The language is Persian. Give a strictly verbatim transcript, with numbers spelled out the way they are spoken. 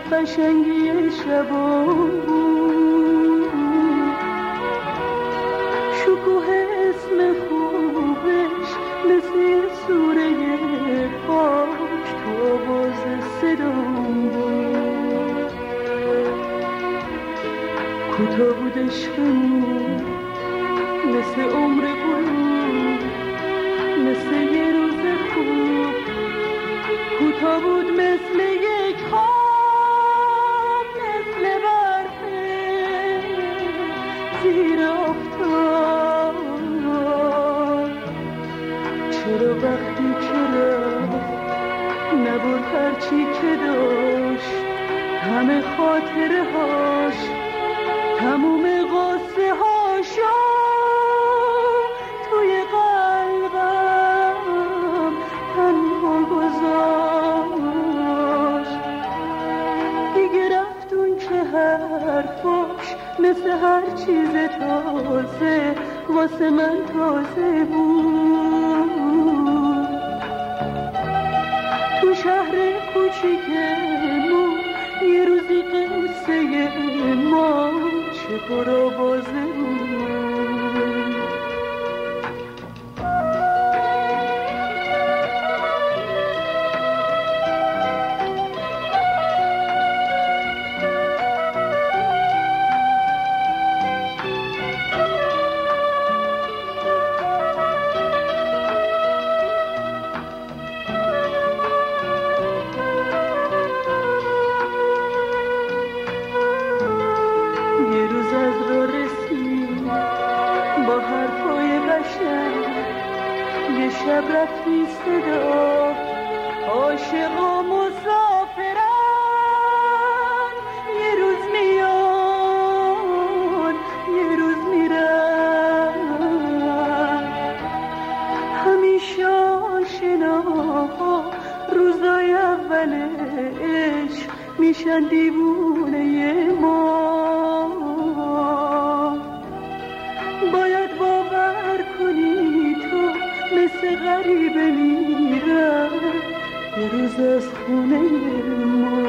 قشنگی شبا بود، شکوه اسم خوبش مثل سوره پاک تو آواز صدام بود. کوتاه بود عشقمون مثل عمر بود، مثل یه روز خوب، کوتاه بود مثل یک خواب، مثل برف زیر آفتاب. چرا وقتی که رفت نبود هرچی که داشت، همه خاطره هاش، تموم قصه هاشو توی قلبم تنها گذاشت. دیگه رفت اون که حرفاش مثل هر چیز تازه واسه من تازه بود. تو شهر کوچیکمون یه روزی قصه ما چه پرآوازه بود. شب رفتی صدا عاشق و مسافرن، یه روز میان یه روز میرن. همیشه آشناها روزای اولش میشن دیوونه ما. باید باور کنی تو مثل غریبه میرن یه روز از خونه ما.